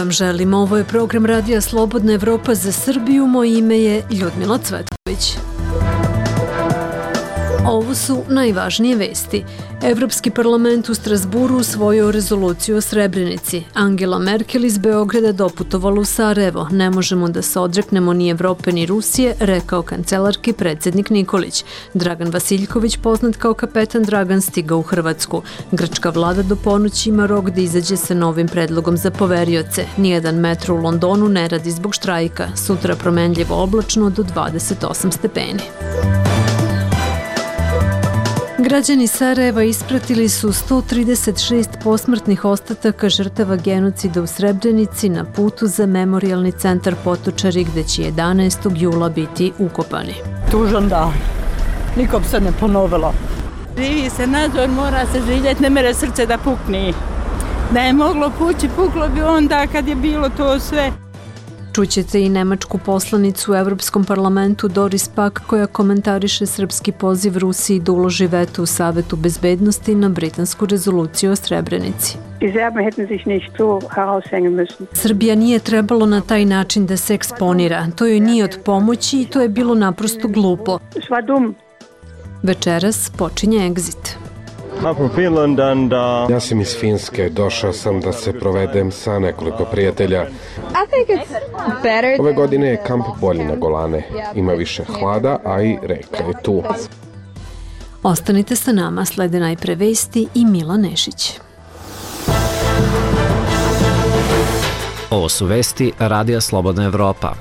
vam želim. Ovo je program Radija Slobodna Evropa za Srbiju. Moje ime je Ljudmila Cvetković. Ovo su najvažnije vesti. Evropski parlament u Strasburu usvojio rezoluciju o Srebrenici. Angela Merkel iz Beograda doputovala u Sarajevo. Ne možemo da se odreknemo ni Evrope ni Rusije, rekao kancelarki predsjednik Nikolić. Dragan Vasiljković, poznat kao kapetan Dragan, stigao u Hrvatsku. Grčka vlada do ponoći ima rok da izađe sa novim predlogom za poverioce. Nijedan metro u Londonu ne radi zbog štrajka. Sutra promenljivo oblačno do 28 stepeni. Građani Sarajeva ispratili su 136 posmrtnih ostataka žrtava genocida u Srebrenici na putu za memorijalni centar Potočari gde će 11. jula biti ukopani. Tužan dan. Nikom se ne ponovilo. Živi se nadzor, mora se živjeti, ne mere srce da pukni. Da je moglo pući, puklo bi onda kad je bilo to sve. Čućete i nemačku poslanicu u Evropskom parlamentu Doris Pack koja komentariše srpski poziv Rusiji da uloži veto u Savetu bezbednosti na britansku rezoluciju o Srebrenici. Srbija nije trebalo na taj način da se eksponira. To joj nije od pomoći i to je bilo naprosto glupo. Večeras počinje Exit. Ja sam iz Finske, došao sam da se provedem sa nekoliko prijatelja. Ove godine je kamp bolji na Golane. Ima više hlada, a i reka je tu. Ostanite sa nama, slede najpre vesti i Mila Nešić. Ovo su vesti Radija Slobodna Evropa.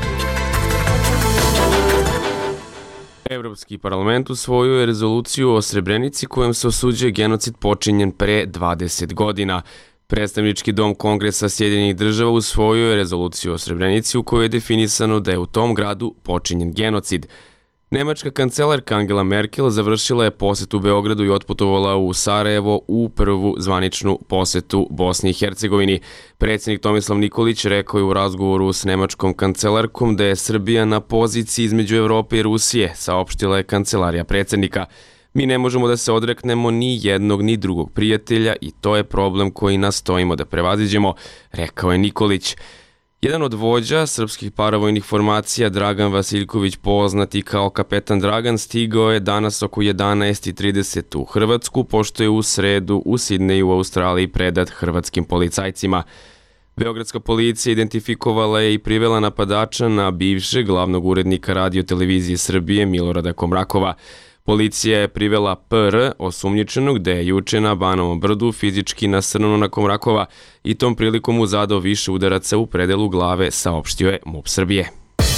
Evropski parlament usvojio je rezoluciju o Srebrenici kojom se osuđuje genocid počinjen pre 20 godina. Predstavnički dom Kongresa Sjedinjenih država usvojio je rezoluciju o Srebrenici u kojoj je definisano da je u tom gradu počinjen genocid. Nemačka kancelarka Angela Merkel završila je posetu Beogradu i otputovala u Sarajevo u prvu zvaničnu posetu Bosni i Hercegovini. Predsjednik Tomislav Nikolić rekao je u razgovoru s nemačkom kancelarkom da je Srbija na poziciji između Evrope i Rusije, saopštila je kancelarija predsjednika. Mi ne možemo da se odreknemo ni jednog ni drugog prijatelja i to je problem koji nastojimo da prevaziđemo, rekao je Nikolić. Jedan od vođa srpskih paravojnih formacija, Dragan Vasiljković, poznati kao kapetan Dragan, stigao je danas oko 11:30 u Hrvatsku, pošto je u sredu u Sidneju u Australiji predat hrvatskim policajcima. Beogradska policija identifikovala je i privela napadača na bivšeg glavnog urednika Radio-televizije Srbije Milorada Komrakova. Policija je privela PR, osumnjičenog da je juče na Banovom brdu fizički nasrnuo na Komrakova i tom prilikom mu zadao više udaraca u predelu glave, saopštio je MUP Srbije.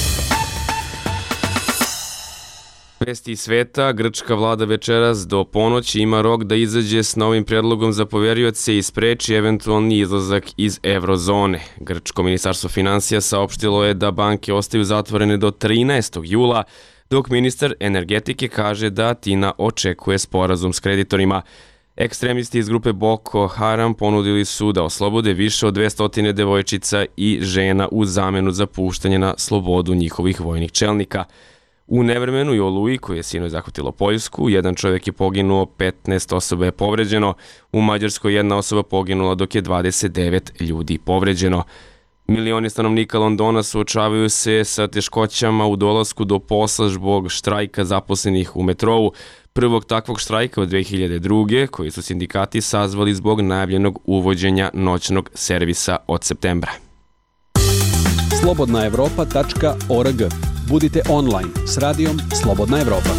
Vesti iz sveta, grčka vlada večeras do ponoći ima rok da izađe s novim predlogom za poverioce i spreči eventualni izlazak iz eurozone. Grčko ministarstvo finansija saopštilo je da banke ostaju zatvorene do 13. jula, dok ministar energetike kaže da Atina očekuje sporazum s kreditorima. Ekstremisti iz grupe Boko Haram ponudili su da oslobode više od 200 devojčica i žena u zamenu za puštanje na slobodu njihovih vojnih čelnika. U nevremenu i oluji koji je sinoć zahvatilo Poljsku, jedan čovjek je poginuo, 15 osoba je povređeno. U Mađarskoj jedna osoba poginula dok je 29 ljudi povređeno. Milioni stanovnika Londona suočavaju se sa teškoćama u dolasku do posla zbog štrajka zaposlenih u metrou. Prvog takvog štrajka od 2002. koji su sindikati sazvali zbog najavljenog uvođenja noćnog servisa od septembra. slobodnaevropa.org. Budite online s radijom Slobodna Evropa.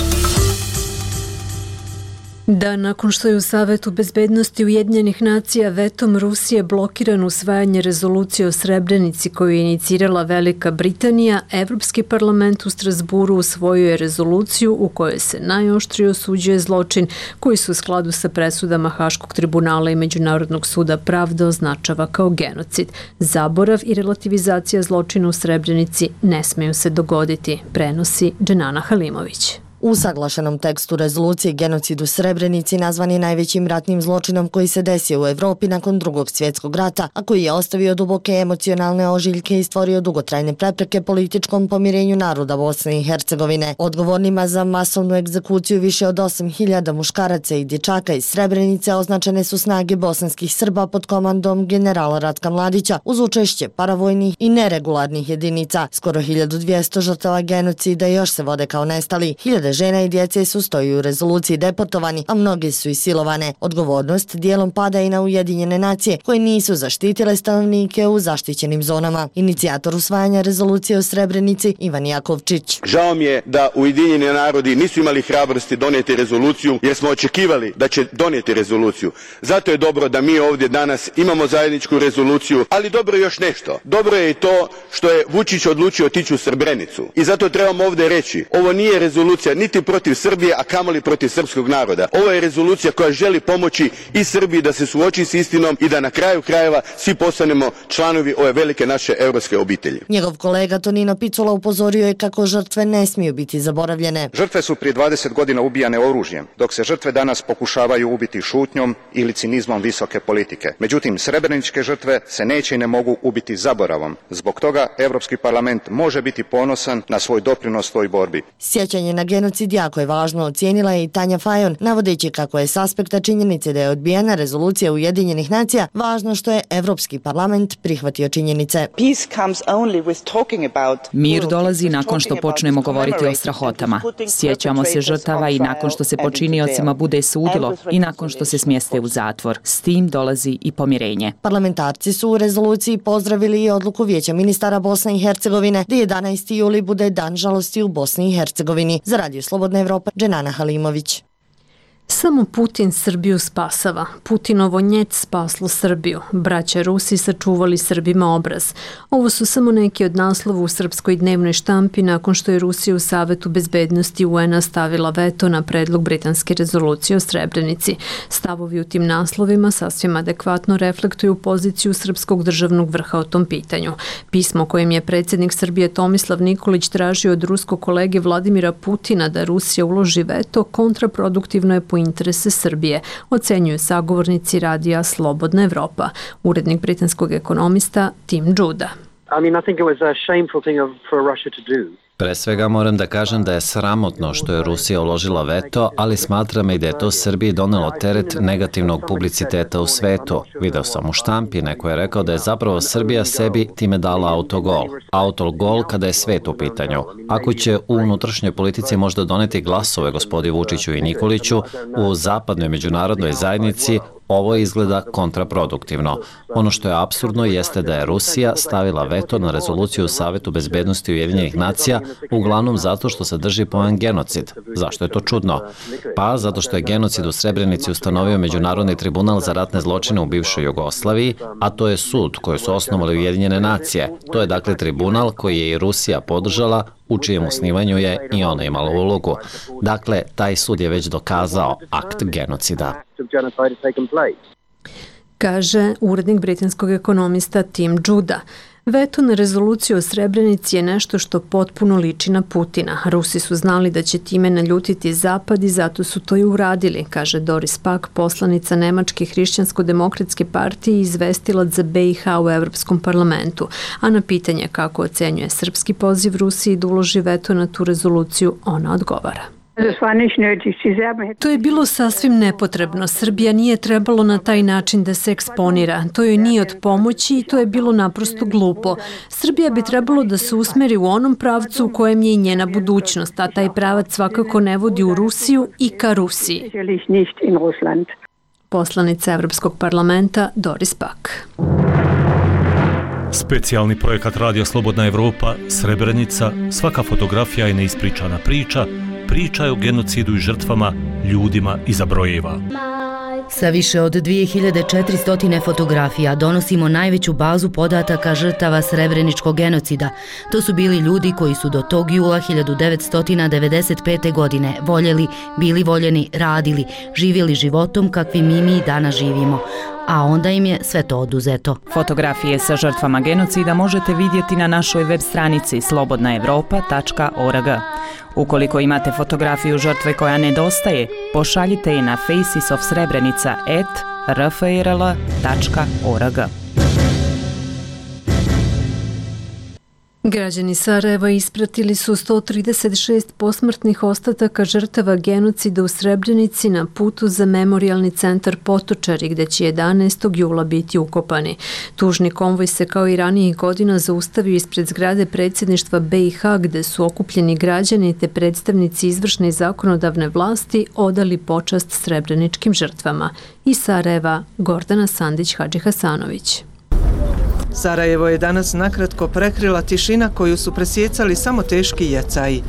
Da, nakon što je u Savetu bezbednosti Ujedinjenih nacija vetom Rusije blokiran usvajanje rezolucije o Srebrenici koju je inicirala Velika Britanija, Evropski parlament u Strasburu usvojio je rezoluciju u kojoj se najoštrije osuđuje zločin koji se u skladu sa presudama Haškog tribunala i Međunarodnog suda pravde označava kao genocid. Zaborav i relativizacija zločina u Srebrenici ne smeju se dogoditi, prenosi Dženana Halimović. U usaglašenom tekstu rezolucije genocid u Srebrenici nazvan je najvećim ratnim zločinom koji se desio u Evropi nakon Drugog svjetskog rata, a koji je ostavio duboke emocionalne ožiljke i stvorio dugotrajne prepreke političkom pomirenju naroda Bosne i Hercegovine. Odgovornima za masovnu egzekuciju više od 8.000 muškaraca i dječaka iz Srebrenice označene su snage bosanskih Srba pod komandom generala Ratka Mladića uz učešće paravojnih i neregularnih jedinica. Skoro 1200 žrtava genocida još se vode kao nestali. Hiljade žena i djece su, stoji u rezoluciji, deportovani, a mnoge su i silovane. Odgovornost dijelom pada i na Ujedinjene nacije koje nisu zaštitile stanovnike u zaštićenim zonama. Inicijator usvajanja rezolucije o Srebrenici Ivan Jakovčić. Žao mi je da Ujedinjeni narodi nisu imali hrabrosti donijeti rezoluciju jer smo očekivali da će donijeti rezoluciju. Zato je dobro da mi ovdje danas imamo zajedničku rezoluciju, ali dobro je još nešto. Dobro je i to što je Vučić odlučio otići u Srebrenicu. I zato trebamo ovdje reći, ovo nije rezolucija niti protiv Srbije, a kamoli protiv srpskog naroda. Ovo je rezolucija koja želi pomoći i Srbiji da se suoči s istinom i da na kraju krajeva svi postanemo članovi ove velike naše europske obitelji. Njegov kolega Tonino Picula upozorio je kako žrtve ne smiju biti zaboravljene. Žrtve su prije 20 godina ubijane oružjem, dok se žrtve danas pokušavaju ubiti šutnjom ili cinizmom visoke politike. Međutim, srebreničke žrtve se neće i ne mogu ubiti zaboravom. Zbog toga Europski parlament može biti ponosan na svoj doprinos toj borbi. Sjećanje na genocid jako je važno, ocijenila je i Tanja Fajon, navodeći kako je s aspekta činjenice da je odbijena rezolucija Ujedinjenih nacija važno što je Europski parlament prihvatio činjenice. Mir dolazi nakon što počnemo govoriti o strahotama. Sjećamo se žrtava i nakon što se počiniocima bude sudilo i nakon što se smjeste u zatvor. S tim dolazi i pomirenje. Parlamentarci su u rezoluciji pozdravili i odluku Vijeća ministara Bosne i Hercegovine da 11. juli bude dan žalosti u Bosni i Hercegovini. Za Radio Slobodna Evropa, Dženana Halimović. Samo Putin Srbiju spasava. Putinovo njeć spaslo Srbiju. Braća Rusi sačuvali Srbima obraz. Ovo su samo neki od naslova u srpskoj dnevnoj štampi nakon što je Rusija u Savetu bezbednosti UN-a stavila veto na predlog britanske rezolucije o Srebrenici. Stavovi u tim naslovima sasvim adekvatno reflektuju poziciju srpskog državnog vrha o tom pitanju. Pismo kojim je predsjednik Srbije Tomislav Nikolić tražio od ruskog kolege Vladimira Putina da Rusija uloži veto kontraproduktivno je po interese Srbije, ocenjuju sagovornici radija Slobodna Evropa. Urednik britanskog ekonomista Tim Juda. Pre svega moram da kažem da je sramotno što je Rusija uložila veto, ali smatram i da je to Srbiji donelo teret negativnog publiciteta u svetu. Video sam u štampi, neko je rekao da je zapravo Srbija sebi time dala autogol. Autogol kada je svet u pitanju. Ako će u unutrašnjoj politici možda doneti glasove gospodi Vučiću i Nikoliću, u zapadnoj međunarodnoj zajednici ovo izgleda kontraproduktivno. Ono što je apsurdno jeste da je Rusija stavila veto na rezoluciju u Savetu bezbednosti Ujedinjenih nacija, uglavnom zato što sadrži pojam genocid. Zašto je to čudno? Pa zato što je genocid u Srebrenici ustanovio Međunarodni tribunal za ratne zločine u bivšoj Jugoslaviji, a to je sud koji su osnovali Ujedinjene nacije. To je dakle tribunal koji je i Rusija podržala, u čijem osnivanju je i ona imala ulogu. Dakle, taj sud je već dokazao akt genocida. Kaže urednik britanskog ekonomista Tim Juda. Veto na rezoluciju o Srebrenici je nešto što potpuno liči na Putina. Rusi su znali da će time naljutiti Zapad i zato su to i uradili, kaže Doris Pack, poslanica Nemačke hrišćansko-demokratske partije i izvestilac za BiH u Evropskom parlamentu. A na pitanje kako ocenjuje srpski poziv Rusiji da uloži veto na tu rezoluciju, ona odgovara. To je bilo sasvim nepotrebno. Srbija nije trebalo na taj način da se eksponira. To joj nije od pomoći i to je bilo naprosto glupo. Srbija bi trebalo da se usmeri u onom pravcu u kojem je i njena budućnost, a taj pravac svakako ne vodi u Rusiju i ka Rusiji. Poslanica Evropskog parlamenta Doris Pack. Specijalni projekat Radio Slobodna Evropa, Srebrenica, svaka fotografija je neispričana priča, priča je o genocidu i žrtvama, ljudima iza brojeva. Sa više od 2400 fotografija donosimo najveću bazu podataka žrtava srebreničkog genocida. To su bili ljudi koji su do tog jula 1995. godine voljeli, bili voljeni, radili, živjeli životom kakvim mi danas živimo. a onda im je sve to oduzeto. Fotografije sa žrtvama genocida možete vidjeti na našoj web stranici slobodnaevropa.org. Ukoliko imate fotografiju žrtve koja nedostaje, pošaljite je na facesofsrebrenica@rfrl.org. Građani Sarajeva ispratili su 136 posmrtnih ostataka žrtava genocida u Srebrenici na putu za memorijalni centar Potočari, gde će 11. jula biti ukopani. Tužni konvoj se kao i ranijih godina zaustavio ispred zgrade predsjedništva BiH, gde su okupljeni građani te predstavnici izvršne i zakonodavne vlasti odali počast srebreničkim žrtvama. Iz Sarajeva, Gordana Sandić-Hadžihasanović. Sarajevo je danas nakratko prekrila tišina koju su presjecali samo teški jecaji.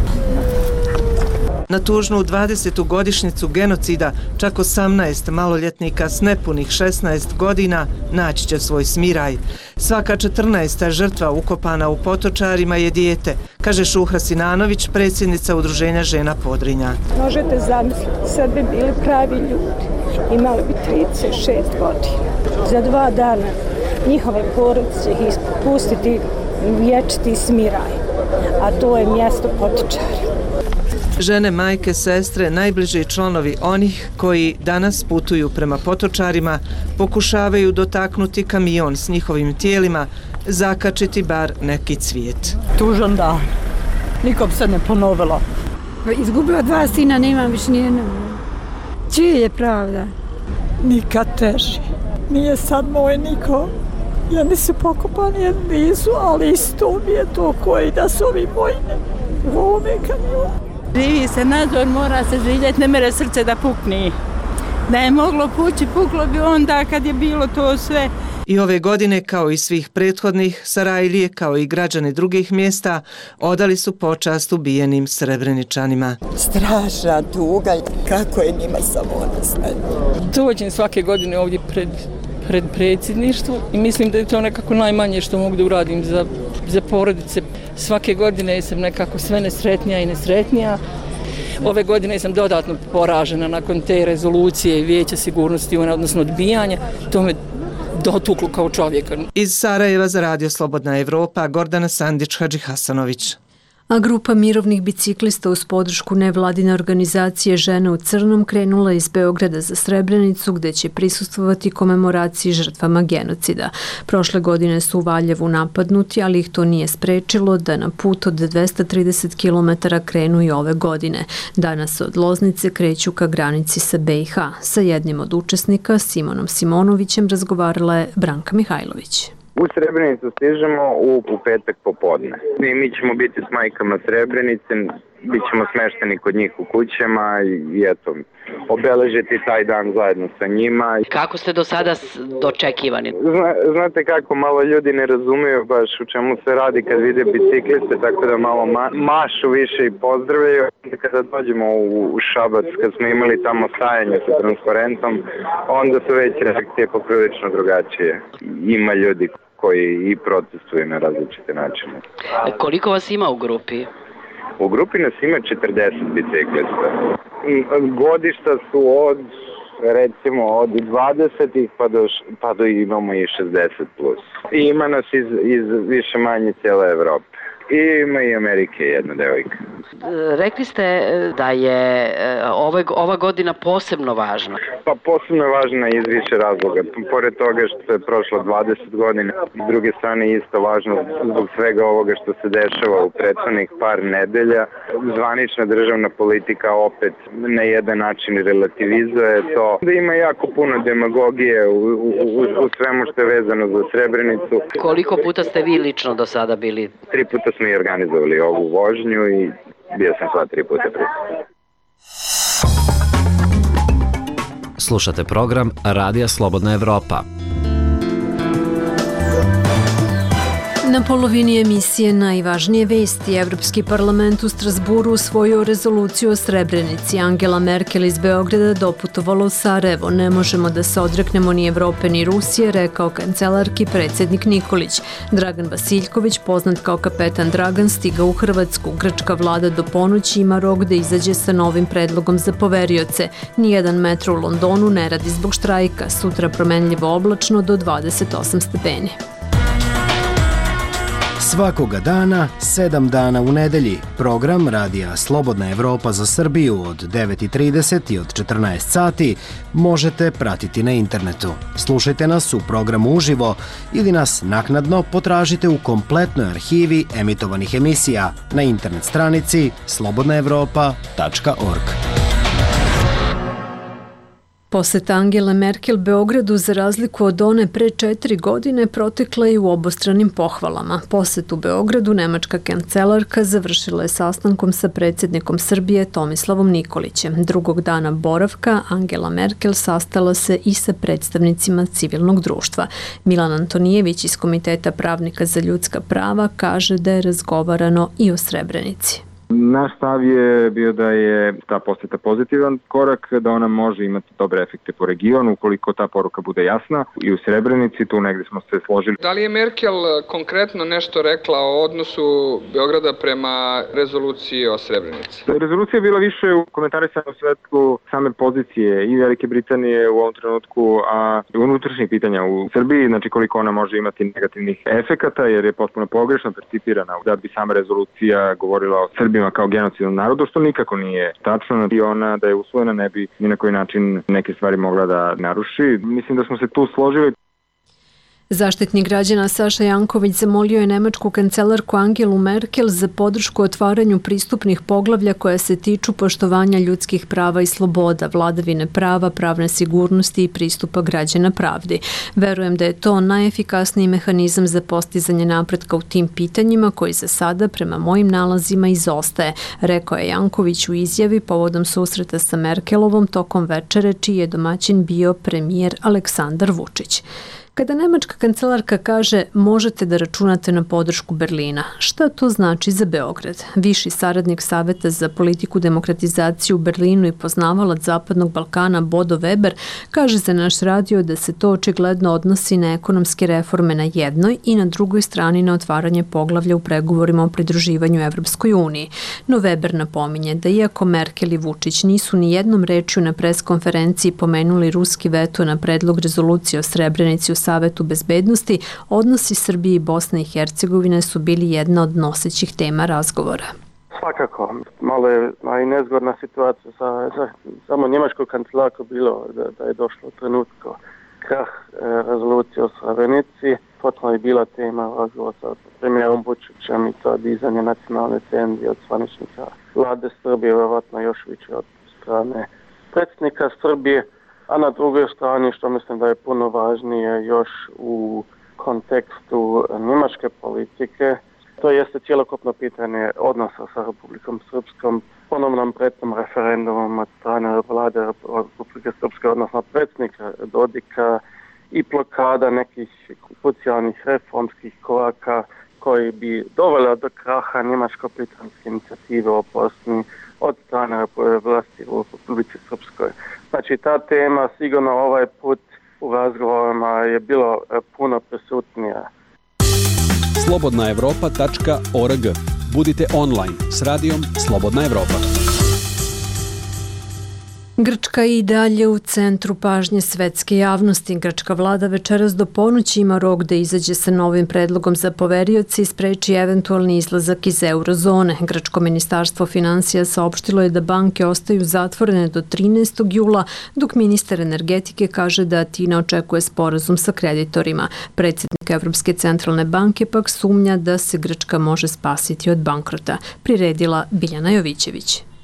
Na tužnu 20. godišnjicu genocida čak 18 maloljetnika s nepunih 16 godina naći će svoj smiraj. Svaka 14. žrtva ukopana u Potočarima je dijete, kaže Šuhra Sinanović, predsjednica Udruženja žena Podrinja. Možete zamisliti, sad bi bili pravi ljudi, imali bi 36 godina. Za 2 dana njihove porodice će ih ispustiti vječiti smiraj, a to je mjesto Potočari. Žene, majke, sestre, najbliži članovi onih koji danas putuju prema Potočarima pokušavaju dotaknuti kamion s njihovim tijelima, zakačiti bar neki cvijet. Tužan dan. Nikom se ne ponovilo. Izgubila 2 sina, nemam više nijednog. Čije je pravda? Nikad teži. Nije sad moj niko. Jedni su pokopani, jedni nisu, ali isto mi je to koji da su ovi moji u ovome kamionu. Živi se nadzor, mora se živjeti, ne mere srce da pukni. Da je moglo pući, puklo bi onda kad je bilo to sve. I ove godine, kao i svih prethodnih, Sarajlije, kao i građani drugih mjesta, odali su počast ubijenim Srebreničanima. Strašna tuga, kako je njima samo ona sve. Dođem svake godine ovdje pred predsjedništvo i mislim da je to nekako najmanje što mogu da uradim za porodice. Svake godine sam nekako sve nesretnija i nesretnija. Ove godine sam dodatno poražena nakon te rezolucije i Vijeća sigurnosti, odnosno odbijanja. To me dotuklo kao čovjeka. Iz Sarajeva za Radio Slobodna Evropa, Gordana Sandić-Hadžihasanović. A grupa mirovnih biciklista uz podršku nevladine organizacije Žene u crnom krenula iz Beograda za Srebrenicu, gde će prisustvovati komemoraciji žrtvama genocida. Prošle godine su u Valjevu napadnuti, ali ih to nije sprečilo da na put od 230 km krenu i ove godine. Danas od Loznice kreću ka granici sa BiH. Sa jednim od učesnika, Simonom Simonovićem, razgovarala je Branka Mihajlović. U Srebrenicu stižemo u petak popodne. Mi ćemo biti s majkama Srebrenice, bit ćemo smešteni kod njih u kućama i eto, obeležiti taj dan zajedno sa njima. Kako ste do sada dočekivani? Znate kako, malo ljudi ne razumiju baš u čemu se radi kad vide bicikliste, tako da malo mašu više i pozdravljaju. Kada dođemo u Šabac, kad smo imali tamo stajanje sa transparentom, onda su već reakcije poprilično drugačije. Ima ljudi koji i protestuju na različite načine. Koliko vas ima u grupi? U grupi nas ima 40 biciklista. Godišta su recimo od 20-ih pa do imamo i 60 plus. I ima nas iz više manje cijele Evrope. I ima i Amerike jedna devojka. Rekli ste da je ova godina posebno važna. Pa posebno je važna iz više razloga. Pored toga što je prošlo 20 godina, s druge strane isto važno zbog svega ovoga što se dešava u prethodnih par nedelja. Zvanična državna politika opet na jedan način relativizuje to. Da ima jako puno demagogije u svemu što je vezano za Srebrenicu. Koliko puta ste vi lično do sada bili? 3 puta smo i organizovali ovu vožnju i bio sam sva 3 puta prisutan. Slušate program Radija Slobodna Evropa. Na polovini emisije najvažnije vesti. Evropski parlament u Strasburu usvojio rezoluciju o Srebrenici. Angela Merkel iz Beograda doputovala u Sarajevo. Ne možemo da se odreknemo ni Evrope ni Rusije, rekao kancelarki predsjednik Nikolić. Dragan Vasiljković, poznat kao kapetan Dragan, stigao u Hrvatsku. Grčka vlada do ponoći ima rok da izađe sa novim predlogom za poverioce. Nijedan metro u Londonu ne radi zbog štrajka. Sutra promenljivo oblačno do 28 stepeni. Svakoga dana, 7 dana u nedelji. Program Radija Slobodna Evropa za Srbiju od 9:30 i od 14 sati možete pratiti na internetu. Slušajte nas u programu uživo ili nas naknadno potražite u kompletnoj arhivi emitovanih emisija na internet stranici slobodnaevropa.org. Poseta Angele Merkel Beogradu, za razliku od one pre 4 godine, protekla je u obostranim pohvalama. Posetu Beogradu nemačka kancelarka završila je sastankom sa predsjednikom Srbije Tomislavom Nikolićem. Drugog dana boravka Angela Merkel sastala se i sa predstavnicima civilnog društva. Milan Antonijević iz Komiteta pravnika za ljudska prava kaže da je razgovarano i o Srebrenici. Naš stav je bio da je ta posjeta pozitivan korak, da ona može imati dobre efekte po regionu, ukoliko ta poruka bude jasna. I u Srebrenici tu negdje smo se složili. Da li je Merkel konkretno nešto rekla o odnosu Beograda prema rezoluciji o Srebrenici? Rezolucija je bila više u komentarisanu u svetlu same pozicije i Velike Britanije u ovom trenutku, a i unutrašnjih pitanja u Srbiji, znači koliko ona može imati negativnih efekata, jer je potpuno pogrešno percipirana da bi sama rezolucija govorila o Srbima kao genocidnom narodu, što nikako nije tačno, i ona da je usvojena ne bi ni na koji način neke stvari mogla da naruši. Mislim da smo se tu složili. Zaštitnik građana Saša Janković zamolio je nemačku kancelarku Angelu Merkel za podršku otvaranju pristupnih poglavlja koja se tiču poštovanja ljudskih prava i sloboda, vladavine prava, pravne sigurnosti i pristupa građana pravdi. Verujem da je to najefikasniji mehanizam za postizanje napretka u tim pitanjima koji za sada prema mojim nalazima izostaje, rekao je Janković u izjavi povodom susreta sa Merkelovom tokom večere čiji je domaćin bio premijer Aleksandar Vučić. Kada nemačka kancelarka kaže možete da računate na podršku Berlina, šta to znači za Beograd? Viši saradnik Saveta za politiku demokratizaciju u Berlinu i poznavalac Zapadnog Balkana Bodo Weber kaže za naš radio da se to očigledno odnosi na ekonomske reforme na jednoj i na drugoj strani na otvaranje poglavlja u pregovorima o pridruživanju Evropskoj uniji. No Weber napominje da iako Merkel i Vučić nisu ni jednom rečju na preskonferenciji pomenuli ruski veto na predlog rezolucije o Srebrenici u Savetu bezbednosti, odnosi Srbije i Bosne i Hercegovine su bili jedna od nosećih tema razgovora. Svakako, malo je i nezgodna situacija sa samo njemačkog kancelarku bilo da je došlo trenutko krah rezolucije o Srebrenici. Potom je bila tema razgovora sa premijerom Vučićem i to dizanje nacionalne tenzije od zvaničnika vlade Srbije, vjerovatno još više od strane predsjednika Srbije. A na drugoj strani, što mislim da je puno važnije još u kontekstu njemačke politike, to jeste cjelokupno pitanje odnosa sa Republikom Srpskom, ponovnom pretnom referendumom od strane vlade Republike Srpske, odnosno predsjednika Dodika i blokada nekih krucijalnih reformskih koraka koji bi dovela do kraha njemačko-britanske inicijative o Bosni od strane vlasti u Republici Srpskoj. Znači, ta tema sigurno ovaj put u razgovorima je bilo puno prisutnija. slobodnaevropa.org. Budite online s radijom Slobodna Evropa. Grčka je i dalje u centru pažnje svetske javnosti. Grčka vlada večeras do ponoći ima rok da izađe sa novim predlogom za poverioce i spreči eventualni izlazak iz eurozone. Grčko ministarstvo financija saopštilo je da banke ostaju zatvorene do 13. jula, dok ministar energetike kaže da Atina očekuje sporazum sa kreditorima. Predsjednik Evropske centralne banke pak sumnja da se Grčka može spasiti od bankrota. Priredila Biljana Jovićević.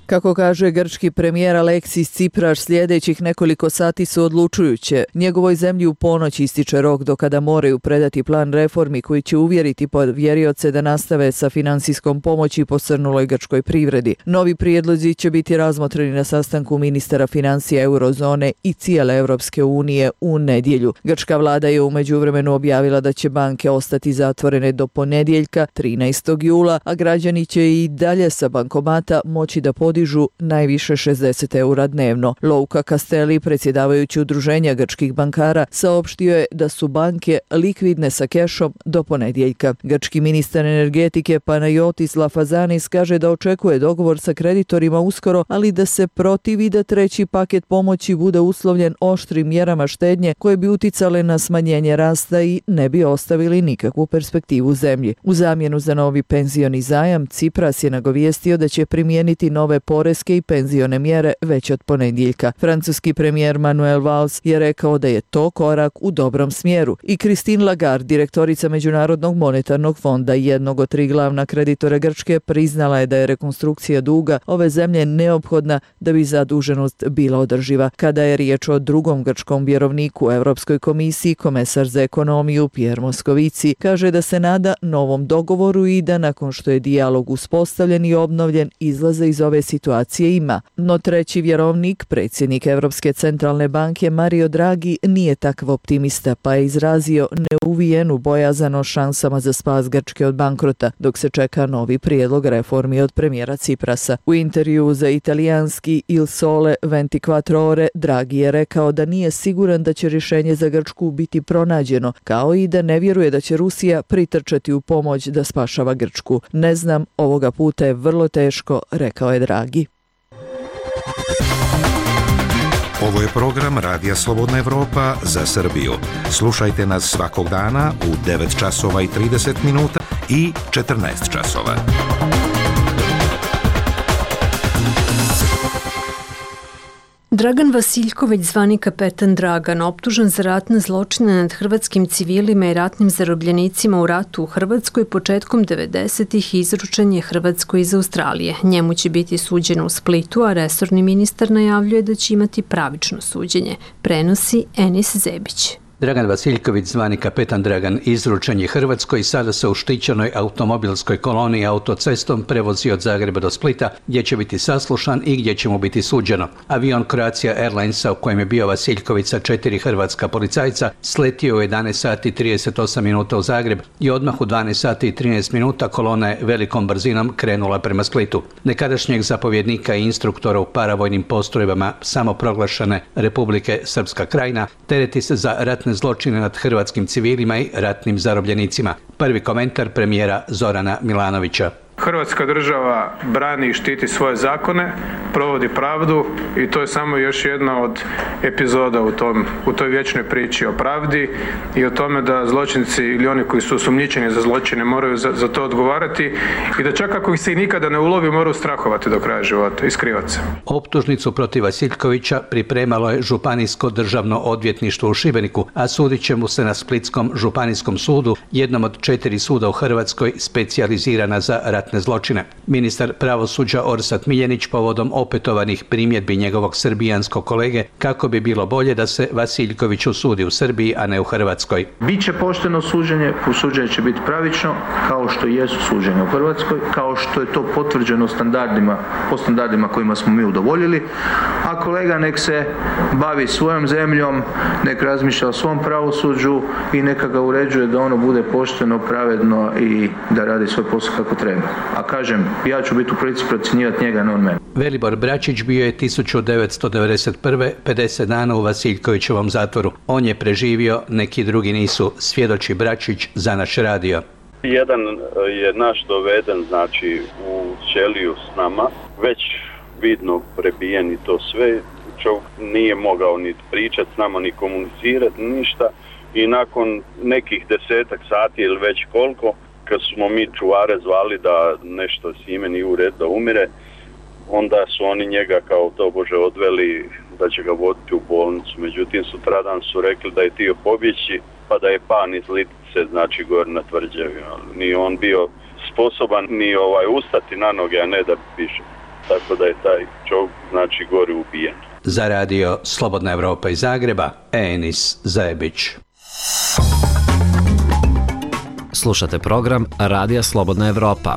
Kako kaže grčki premijer Aleksis Tsipras, sljedećih nekoliko sati su odlučujuće. Njegovoj zemlji u ponoć ističe rok do kada moraju predati plan reformi koji će uvjeriti povjerioce da nastave sa finansijskom pomoći posrnuloj grčkoj privredi. Novi prijedlozi će biti razmotreni na sastanku ministara financija eurozone i cijele Europske unije u nedjelju. Grčka vlada je u međuvremenu objavila da će banke ostati zatvorene do ponedjeljka 13. jula, a građani će i dalje sa bankomata moći da podižu najviše 60 eura dnevno. Louka Castelli, predsjedavajući udruženja grčkih bankara, saopštio je da su banke likvidne sa kešom do ponedjeljka. Grčki ministar energetike Panayotis Lafazanis kaže da očekuje dogovor sa kreditorima uskoro, ali da se protivi da treći paket pomoći bude uslovljen oštrim mjerama štednje koje bi uticale na smanjenje rasta i ne bi ostavili nikakvu perspektivu zemlji. U zamjenu za novi penzioni zajam, Tsipras je nagovijestio da će primijeniti nove poreske i penzione mjere već od ponedjeljka. Francuski premijer Manuel Valls je rekao da je to korak u dobrom smjeru. I Christine Lagarde, direktorica Međunarodnog monetarnog fonda i jednog od 3 glavna kreditora Grčke, priznala je da je rekonstrukcija duga ove zemlje neophodna da bi zaduženost bila održiva. Kada je riječ o drugom grčkom vjerovniku u Europskoj komisiji, komesar za ekonomiju Pierre Moscovici kaže da se nada novom dogovoru i da nakon što je dijalog uspostavljen i obnovljen, izlaze iz ove situacije ima. No treći vjerovnik, predsjednik Europske centralne banke Mario Draghi, nije takav optimista, pa je izrazio neuvijenu bojazan o šansama za spas Grčke od bankrota, dok se čeka novi prijedlog reformi od premijera Tsiprasa. U intervju za italijanski Il Sole 24 Ore Draghi je rekao da nije siguran da će rješenje za Grčku biti pronađeno, kao i da ne vjeruje da će Rusija pritrčati u pomoć da spašava Grčku. Ne znam, ovoga puta je vrlo teško, rekao je Draghi. Ovo je program Radija Slobodna Evropa za Srbiju. Slušajte nas svakog dana u 9 časova i 30 minuta i 14 časova. Dragan Vasiljković, zvani kapetan Dragan, optužen za ratne zločine nad hrvatskim civilima i ratnim zarobljenicima u ratu u Hrvatskoj početkom 90-ih, izručen je Hrvatskoj iz Australije. Njemu će biti suđeno u Splitu, a resorni ministar najavljuje da će imati pravično suđenje. Prenosi Enis Zebić. Dragan Vasiljković, zvani kapetan Dragan, izručen je Hrvatskoj i sada se u štićenoj automobilskoj koloni autocestom prevozi od Zagreba do Splita, gdje će biti saslušan i gdje će mu biti suđeno. Avion Croatia Airlinesa u kojem je bio Vasiljković sa 4 hrvatska policajca sletio u 11 sati 38 minuta u Zagreb i odmah u 12 sati i 13 minuta kolona je velikom brzinom krenula prema Splitu. Nekadašnjeg zapovjednika i instruktora u paravojnim postrojbama samoproglašene Republike Srpska Krajina tereti se za ratne zločine nad hrvatskim civilima i ratnim zarobljenicima. Prvi komentar premijera Zorana Milanovića. Hrvatska država brani i štiti svoje zakone, provodi pravdu i to je samo još jedna od epizoda u toj vječnoj priči o pravdi i o tome da zločinci ili oni koji su osumnjičeni za zločine moraju za to odgovarati i da čak ako ih se i nikada ne ulovi moraju strahovati do kraja života i skrivati se. Optužnicu protiv Vasiljkovića pripremalo je Županijsko državno odvjetništvo u Šibeniku, a sudit će mu se na Splitskom županijskom sudu, jednom od 4 suda u Hrvatskoj specijalizirana za ratne zločine. Ministar pravosuđa Orsat Miljenić povodom opetovanih primjedbi njegovog srbijanskog kolege kako bi bilo bolje da se Vasiljković osudi u Srbiji, a ne u Hrvatskoj. Biće pošteno suđenje, suđenje će biti pravično, kao što jesu suđenje u Hrvatskoj, kao što je to potvrđeno po standardima kojima smo mi udovoljili, a kolega nek se bavi svojom zemljom, nek razmišlja o svom pravosuđu i neka ga uređuje da ono bude pošteno, pravedno i da radi svoj posao kako treba. A kažem, ja ću biti u prilici procjenjivati njega, ne on mene. Velibor Bračić bio je 1991. 50 dana u Vasiljkovićevom zatvoru. On je preživio, neki drugi nisu, svjedoči Bračić za naš radio. Jedan je naš doveden, znači, u ćeliju s nama, već vidno prebijen i to sve. Čovjek nije mogao ni pričati s nama, ni komunicirati, ništa. I nakon nekih 10-ak sati ili već koliko, kad smo mi čuvare zvali da nešto s njime nije u redu, da umire, onda su oni njega kao tobože odveli da će ga voditi u bolnicu. Međutim, sutradan su rekli da je htio pobjeći, pa da je pan iz Litice, znači gore na tvrđavi. Nije on bio sposoban ni ustati na noge, a ne da piše. tako da je taj čovjek znači gore ubijen. Za radio Slobodna Evropa iz Zagreba, Enis Zajebić. Slušate program Radija Slobodna Evropa.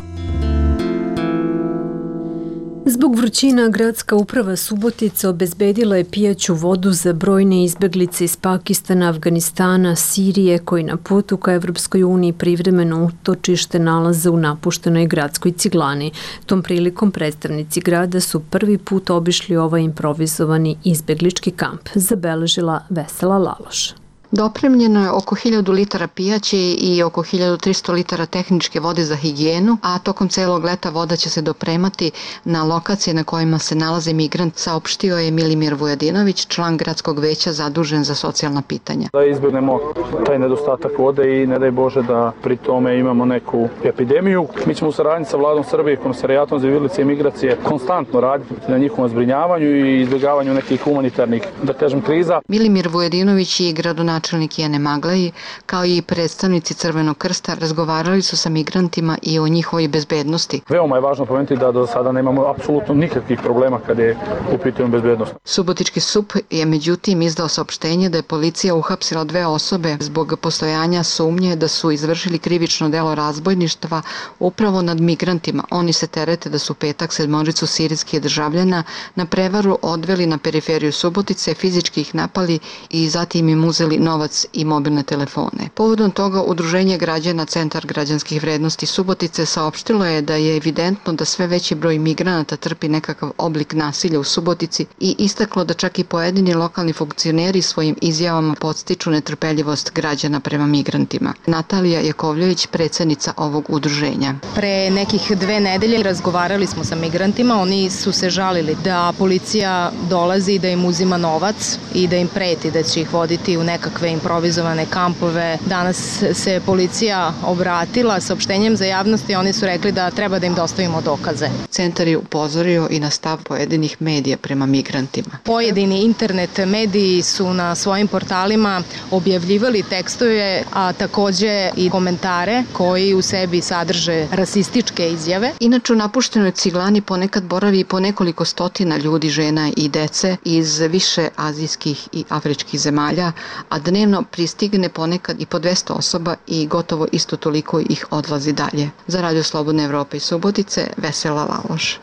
Zbog vrućina, gradska uprava Subotica obezbedila je pijaću vodu za brojne izbeglice iz Pakistana, Afganistana, Sirije, koji na putu ka Evropskoj uniji privremeno utočište nalaze u napuštenoj gradskoj ciglani. Tom prilikom predstavnici grada su prvi put obišli ovaj improvizovani izbeglički kamp, zabeležila Vesela Laloš. Dopremljeno je oko 1000 litara pijaće i oko 1300 litara tehničke vode za higijenu, a tokom celog leta voda će se dopremati na lokacije na kojima se nalaze migrant, saopštio je Milimir Vujadinović, član gradskog veća zadužen za socijalna pitanja. Da izbjegnemo taj nedostatak vode i ne daj Bože da pri tome imamo neku epidemiju. Mi ćemo u saradnji sa vladom Srbije, Komisarijatom za izbjeglice i migracije konstantno raditi na njihovom zbrinjavanju i izbjegavanju nekih humanitarnih, da kažem, kriza. Milimir Vujadinović i gradonačelnik Jene Maglaji, kao i predstavnici Crvenog krsta, razgovarali su sa migrantima i o njihovoj bezbednosti. Veoma je važno pomenuti da do sada nemamo apsolutno nikakvih problema kada je u pitanju bezbednost. Subotički SUP je međutim izdao saopštenje da je policija uhapsila 2 osobe zbog postojanja sumnje da su izvršili krivično delo razbojništva upravo nad migrantima. Oni se terete da su petak 7 sirijskih državljana na prevaru odveli na periferiju Subotice, fizički ih napali i zatim im uzeli novac i mobilne telefone. Povodom toga Udruženje građana Centar građanskih vrednosti Subotice saopštilo je da je evidentno da sve veći broj migranata trpi nekakav oblik nasilja u Subotici i istaklo da čak i pojedini lokalni funkcioneri svojim izjavama podstiču netrpeljivost građana prema migrantima. Natalija Jakovljević, predsjednica ovog udruženja. Pre nekih 2 nedelje razgovarali smo sa migrantima, oni su se žalili da policija dolazi da im uzima novac i da im preti da će ih voditi u nekakve improvizovane kampove. Danas se policija obratila saopštenjem za javnost i oni su rekli da treba da im dostavimo dokaze. Centar je upozorio i na stav pojedinih medija prema migrantima. Pojedini internet mediji su na svojim portalima objavljivali tekstove, a takođe i komentare koji u sebi sadrže rasističke izjave. Inače, u napuštenoj ciglani ponekad boravi i po nekoliko stotina ljudi, žena i dece iz više azijskih i afričkih zemalja, a dnevno pristigne ponekad i po 200 osoba i gotovo isto toliko ih odlazi dalje. Za Radio Slobodne Evrope iz Subotice, Vesela Laloš.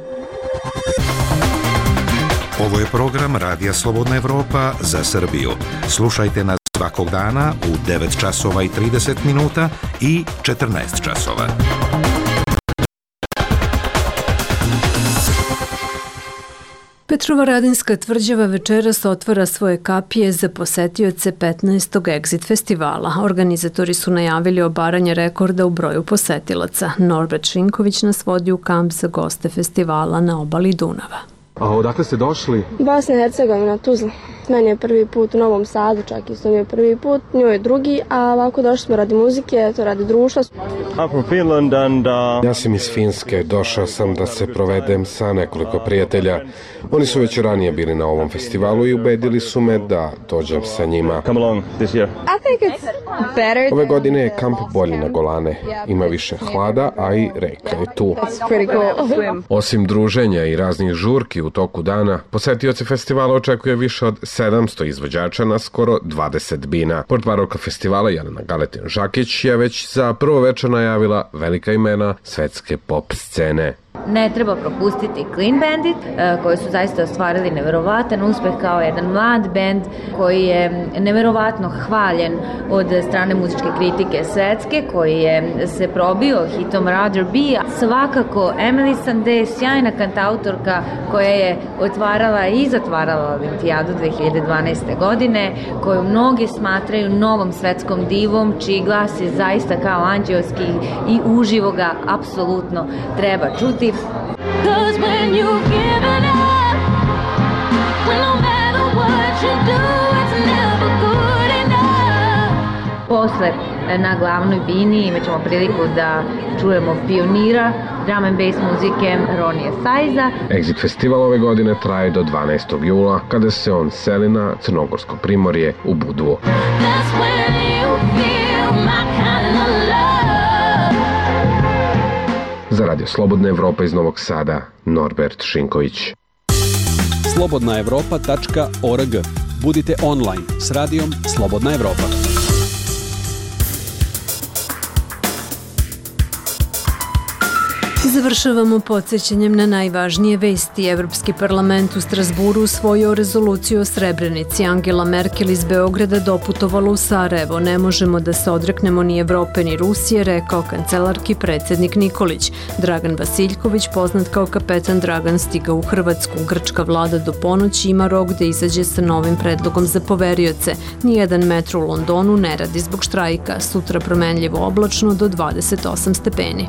Ovo je program Radija Slobodna Evropa za Srbiju. Slušajte nas svakog dana u 9 časova i 30 minuta i 14 časova. Petrovaradinska tvrđava večeras otvara svoje kapije za posetioce 15. Exit festivala. Organizatori su najavili obaranje rekorda u broju posetilaca. Norbert Šinković nas vodi u kamp za goste festivala na obali Dunava. A odakle ste došli? Bosna i Hercegovina, Tuzla. Meni je prvi put u Novom Sadu, čak isto mi je prvi put, njoj je drugi, a ovako došli smo radi muzike, to radi društva. Ja sam iz Finske, došao sam da se provedem sa nekoliko prijatelja. Oni su već ranije bili na ovom festivalu i ubedili su me da dođem sa njima. Ove godine je kamp bolji na Golane. Ima više hlada, a i reka je tu. Osim druženja i raznih žurki u toku dana, posetioce festivala očekuje više od 700 izvođača na skoro 20 bina. Portparolka festivala Jelena Galetin-Žakić je već za prvo večer najavila velika imena svetske pop scene. Ne treba propustiti Clean Bandit, koji su zaista ostvarili neverovatan uspeh kao jedan mlad bend koji je neverovatno hvaljen od strane muzičke kritike svetske, koji je se probio hitom Rather Be. Svakako Emily Sandé, sjajna kantautorka koja je otvarala i zatvarala Olimpijadu 2012. godine, koju mnogi smatraju novom svetskom divom, čiji glas je zaista kao anđeoski i uživo ga apsolutno treba čuti. Cause when you've given up, when no matter what you do, it's never good enough. Posle na glavnoj bini imat ćemo priliku da čujemo pionira drum and bass muzike Ronija Sajza. Exit festival ove godine traje do 12. jula, kada se on seli na Crnogorsko primorje u Budvu. That's when you feel my kind of love. Za Radio Slobodna Evropa iz Novog Sada, Norbert Šinković. slobodnaevropa.org. Budite online s radijom Slobodna Evropa. Završavamo podsjećanjem na najvažnije vesti. Evropski parlament u Strasburu usvojio rezoluciju o Srebrenici. Angela Merkel iz Beograda doputovala u Sarajevo. Ne možemo da se odreknemo ni Evrope ni Rusije, rekao kancelarki predsjednik Nikolić. Dragan Vasiljković, poznat kao kapetan Dragan, stigao u Hrvatsku. Grčka vlada do ponoći ima rok da izađe sa novim predlogom za poverioce. Nijedan metro u Londonu ne radi zbog štrajka. Sutra promenljivo oblačno do 28 stepeni.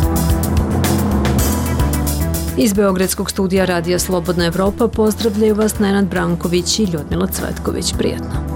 Iz Beogradskog studija Radija Slobodna Evropa pozdravljaju vas Nenad Branković i Ljudmila Cvetković. Prijetno.